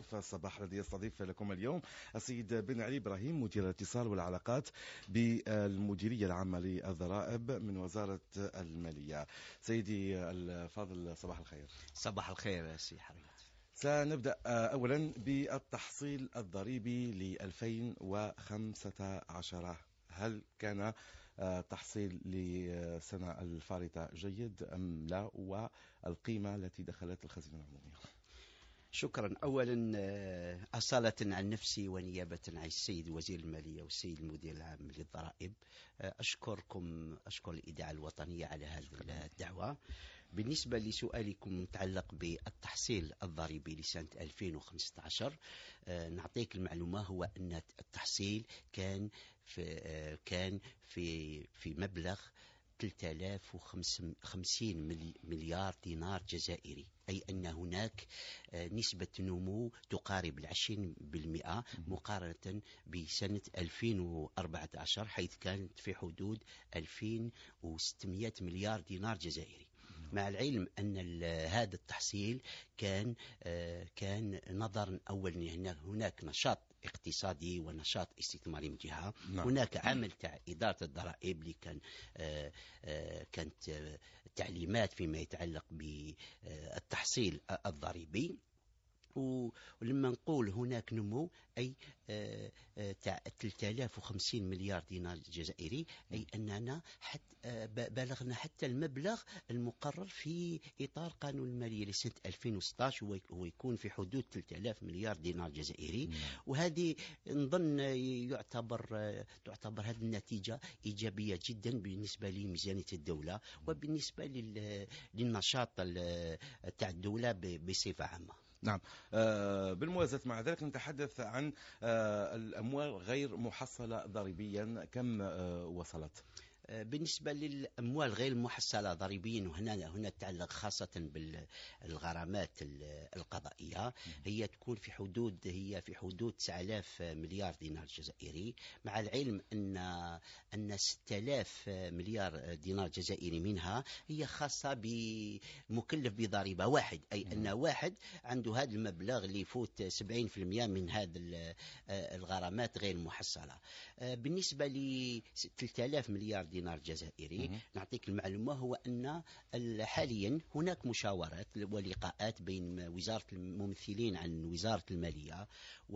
ضيف الصباح الذي يستضيف لكم اليوم السيد بن علي إبراهيم، مدير الاتصال والعلاقات بالمديرية العامة للضرائب من وزارة المالية. سيدي الفاضل صباح الخير. صباح الخير سي حريت. سنبدأ أولا بالتحصيل الضريبي ل 2015. هل كان تحصيل للسنة الفارطة جيد أم لا، والقيمة التي دخلت الخزينة العمومية؟ شكرا. أولا أصالة عن نفسي ونيابة عن السيد وزير المالية والسيد المدير العام للضرائب، أشكر الإذاعة الوطنية على هذه الدعوة. بالنسبة لسؤالكم المتعلق بالتحصيل الضريبي لسنة 2015، نعطيك المعلومة، هو أن التحصيل كان في مبلغ 3050 مليار دينار جزائري، أي أن هناك نسبة نمو تقارب 20% مقارنة بسنة 2014، حيث كانت في حدود 2600 مليار دينار جزائري. مع العلم أن هذا التحصيل كان نظرا أولا هناك نشاط اقتصادي ونشاط استثماري من جهة، هناك عمل تاع إدارة الضرائب اللي كانت تعليمات فيما يتعلق بالتحصيل الضريبي. ولما نقول هناك نمو، أي تاع 3050 مليار دينار جزائري، أي أننا بلغنا حتى المبلغ المقرر في إطار قانون المالية لسنة 2016، وهو يكون في حدود 3000 مليار دينار جزائري. وهذه نظن تعتبر هذه النتيجة إيجابية جدا بالنسبة لميزانية الدولة وبالنسبة للنشاط تاع الدولة بصفة عامة. نعم. بالموازاة مع ذلك نتحدث عن الأموال غير محصلة ضريبيا، كم وصلت؟ بالنسبة للأموال غير المحصلة ضريبيا، وهنا تتعلق خاصة بالغرامات القضائية، هي تكون في حدود 9000 مليار دينار جزائري، مع العلم أن 6000 مليار دينار جزائري منها هي خاصة بمكلف بضريبة واحد، أي أن واحد عنده هذا المبلغ اللي يفوت 70% من هذا الغرامات غير المحصلة. بالنسبة ل 3000 مليار دينار جزائري، نعطيك المعلومة، هو أن حاليا هناك مشاورات ولقاءات بين وزارة الممثلين عن وزارة المالية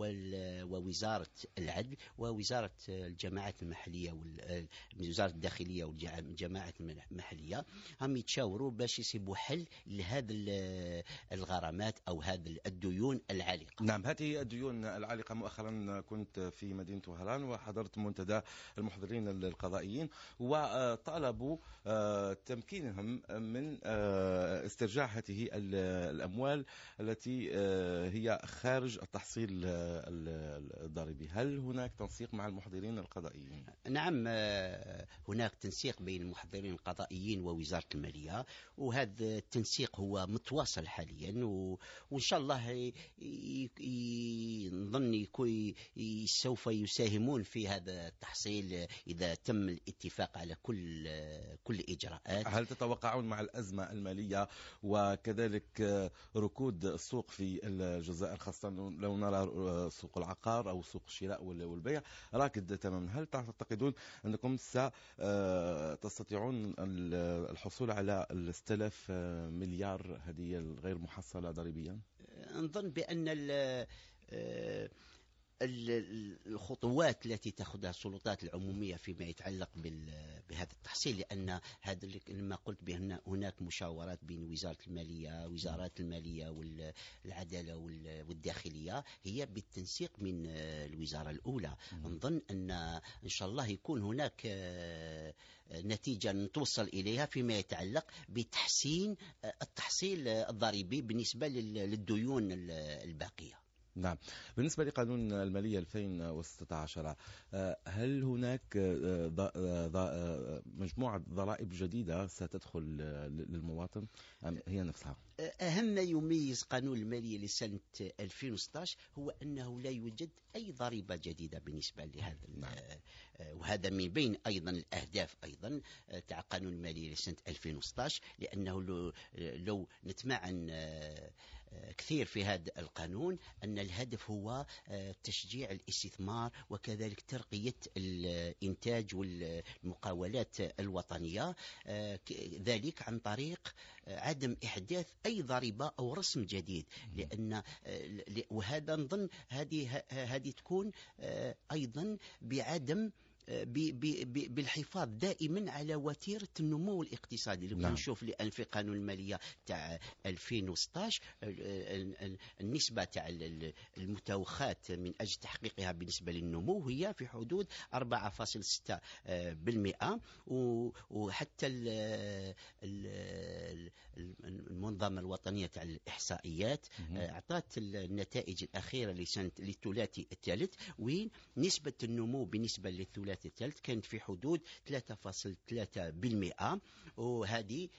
ووزارة العدل ووزارة الجماعات المحلية وزارة الداخلية والجماعات المحلية، هم يتشاوروا باش يسيبوا حل لهذا الغرامات أو هذا الديون العالقة. نعم، هذه الديون العالقة. مؤخرا كنت في مدينة وهران وحضرت منتدى المحضرين القضائيين، وطالبوا تمكينهم من استرجاع هذه الأموال التي هي خارج التحصيل الضريبي. هل هناك تنسيق مع المحضرين القضائيين؟ نعم، هناك تنسيق بين المحضرين القضائيين ووزارة المالية، وهذا التنسيق هو متواصل حاليا، وإن شاء الله نظن سوف يساهمون في هذا التحصيل إذا تم الاتفاق على كل إجراءات. هل تتوقعون مع الأزمة المالية وكذلك ركود السوق في الجزائر، خاصة لو نرى سوق العقار أو سوق الشراء والبيع راكد تماما، هل تعتقدون أنكم ستستطيعون الحصول على 6000 مليار هذه الغير محصلة ضريبيا؟ نظن بأن الخطوات التي تأخذها السلطات العمومية فيما يتعلق بهذا التحصيل، لأن هذا لما قلت بأن هناك مشاورات بين وزارة المالية، وزارات المالية والعدالة والداخلية، هي بالتنسيق من الوزارة الأولى. نظن أن شاء الله يكون هناك نتيجة نتوصل إليها فيما يتعلق بتحسين التحصيل الضريبي بالنسبة للديون الباقية. نعم. بالنسبة لقانون المالية 2016، هل هناك مجموعة ضرائب جديدة ستدخل للمواطن أم هي نفسها؟ أهم ما يميز قانون المالية لسنة 2016 هو أنه لا يوجد أي ضريبة جديدة بالنسبة لهذا. نعم. وهذا من بين أيضا الأهداف أيضا تاع قانون المالية لسنة 2016، لأنه لو نتمعن كثير في هذا القانون أن الهدف هو تشجيع الاستثمار وكذلك ترقية الإنتاج والمقاولات الوطنية، ذلك عن طريق عدم إحداث أي ضريبة أو رسم جديد، لأن وهذا نظن هذه تكون أيضا بعدم بالحفاظ دائما على وتيرة النمو الاقتصادي. لو نشوف لأن في قانون المالية تاع 2016 النسبة تاع المتوخات من أجل تحقيقها بالنسبة للنمو هي في حدود 4.6%، وحتى المنظمة الوطنية تاع الإحصائيات أعطت النتائج الأخيرة للثلاثي الثالث، ونسبة النمو بالنسبة للثلاثي الثالث كانت في حدود 3.3%، وهذه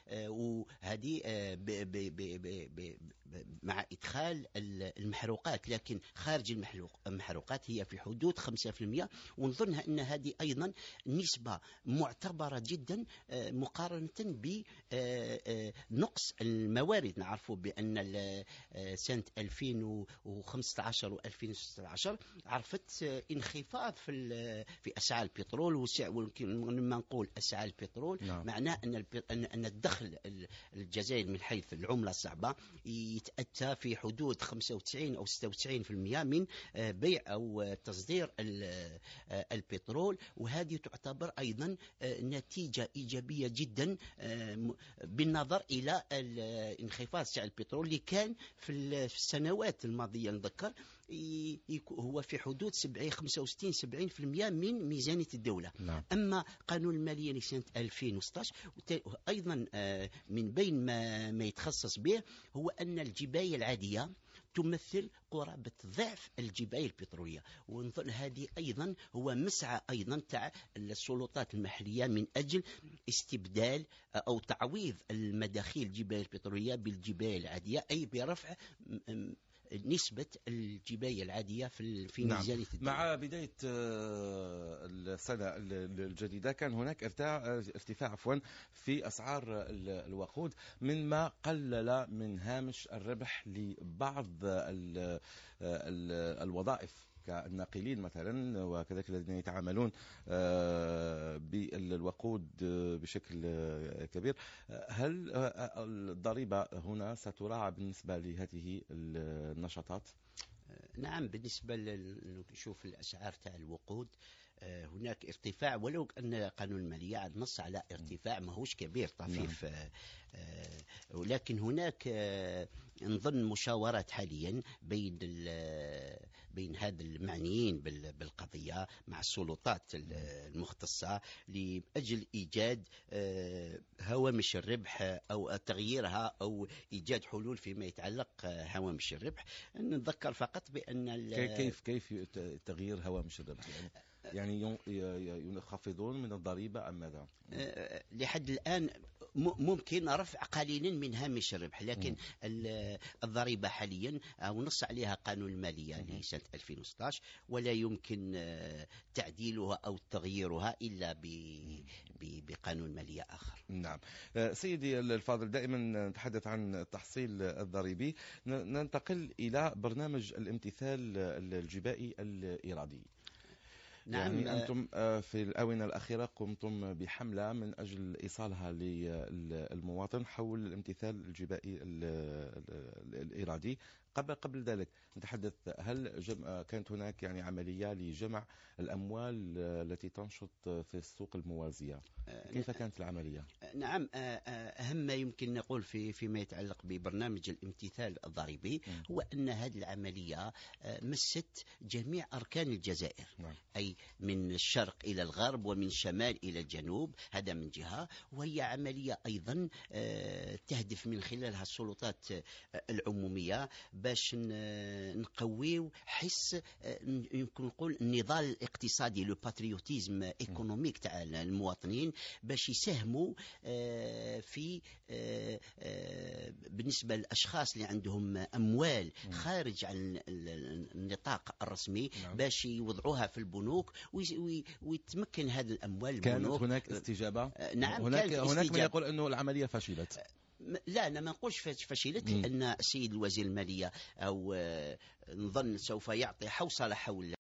مع إدخال المحروقات، لكن خارج المحروقات هي في حدود 5%، ونظن أن هذه أيضا نسبة معتبرة جدا مقارنة بنقص الموارد. نعرف بأن سنة 2015 و 2016 عرفت انخفاض في أسعار البترول، ولما نقول أسعار البترول معناه أن الدخل الجزائري من حيث العملة الصعبة يتأتى في حدود 95 أو 96% من بيع أو تصدير البترول، وهذه تعتبر أيضا نتيجة إيجابية جدا بالنظر إلى الانخفاض سعر البترول اللي كان في السنوات الماضية. نذكر هو في حدود 65-70% من ميزانية الدولة. أما قانون المالية لسنة 2016 أيضا من بين ما يتخصص به هو أن الجباية العادية تمثل قرابة ضعف الجباية البترولية، ونظن هذه أيضا هو مسعى أيضا تاع السلطات المحلية من أجل استبدال أو تعويض المداخيل الجباية البترولية بالجباية العادية، أي برفع نسبة الجباية العادية في ميزانية الدولة. مع بداية السنة الجديدة كان هناك ارتفاع في أسعار الوقود، مما قلل من هامش الربح لبعض الوظائف كالناقلين مثلا، وكذلك الذين يتعاملون بالوقود بشكل كبير. هل الضريبة هنا ستراعى بالنسبة لهذه النشاطات؟ نعم، بالنسبة نشوف الأسعار تاع الوقود هناك ارتفاع، ولو أن قانون المالية نص على ارتفاع ماهوش كبير طفيف، ولكن هناك نظن مشاورات حاليا بين هذا المعنيين بالقضية مع السلطات المختصة لأجل إيجاد هوامش الربح أو تغييرها أو إيجاد حلول فيما يتعلق هوامش الربح. نتذكر فقط بأن كيف تغيير هوامش الربح؟ يعني ينخفضون من الضريبة أم ماذا؟ لحد الآن ممكن رفع قليلا من هامش الربح، لكن الضريبة حاليا نص عليها قانون المالية لسنة 2016، ولا يمكن تعديلها أو تغييرها إلا بقانون مالية آخر. نعم سيدي الفاضل، دائما نتحدث عن التحصيل الضريبي، ننتقل إلى برنامج الامتثال الجبائي الإرادي. نعم. يعني أنتم في الآونة الأخيرة قمتم بحملة من أجل إيصالها للمواطن حول الامتثال الجبائي الإرادي. قبل ذلك نتحدث، هل كانت هناك يعني عملية لجمع الأموال التي تنشط في السوق الموازية؟ كيف كانت العملية؟ نعم، أهم ما يمكن نقول فيما يتعلق ببرنامج الامتثال الضريبي هو أن هذه العملية مست جميع أركان الجزائر. أي من الشرق إلى الغرب ومن الشمال إلى الجنوب، هذا من جهة، وهي عملية أيضا تهدف من خلالها السلطات العمومية باش نقويو حس يمكن نقول النضال الاقتصادي، لو باتريوتيزم ايكونوميك تاع المواطنين، باش يساهموا في بالنسبة للأشخاص اللي عندهم أموال خارج عن النطاق الرسمي باش يوضعوها في البنوك ويتمكن هذه الأموال كانت هناك استجابة؟ نعم، هناك من يقول أنه العملية فشلت. لا أنا ما نقولش فشلت، لأن السيد الوزير المالية أو نظن سوف يعطي حوصلة حول